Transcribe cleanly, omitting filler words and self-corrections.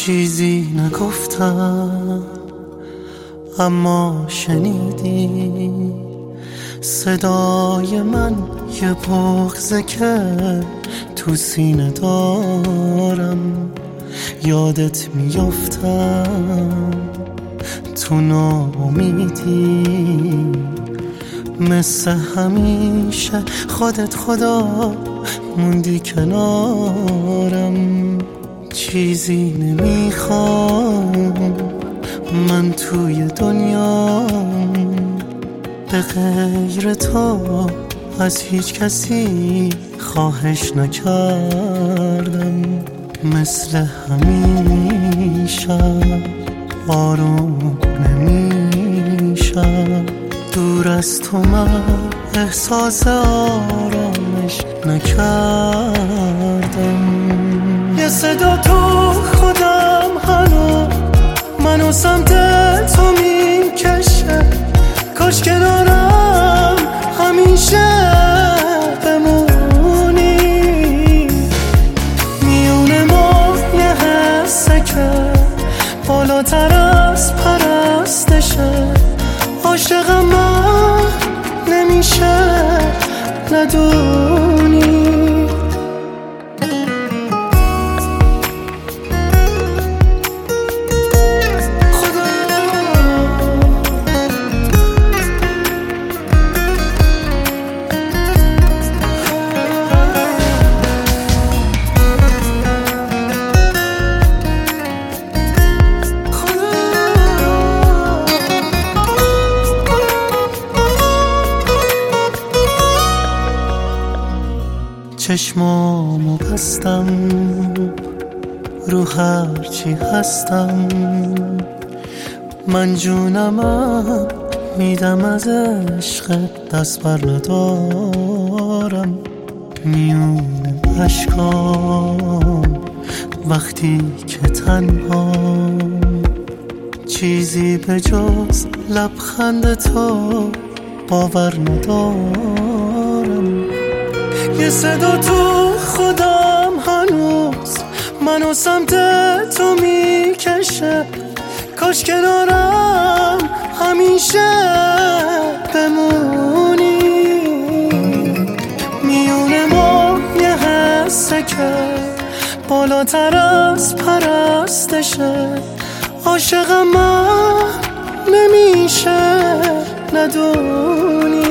چیزی نگفتم اما شنیدی صدای من، یه بغضه که تو سینه دارم. یادت میافتم تو ناامیدی، مثل همیشه خودت خدا موندی کنارم. چیزی نمیخوام من توی دنیا به غیر تو، از هیچ کسی خواهش نکردم. مثل همیشه آروم نمیشم، دور از تو من احساس آرامش نکردم. یه صدا تو خودم هنو منو سمت تو میکشه، کاش کنارم همیشه بمونی. میونه ما یه حسه که بالاتر از پرستشه، عاشقم من نمیشه ندونی. چشمامو بستم رو هرچی هستم، من جونمم میدم از عشقت، دست بر ندارم. میونه اشکام وقتی که تنها، چیزی به جز لبخند تو باور ندارم. یه صدا تو خودم هنوز منو سمت تو میکشه، کاش کنارم همیشه بمونی. میونه ما یه حسه که بالاتر از پرستشه، عاشقم من نمیشه ندونی.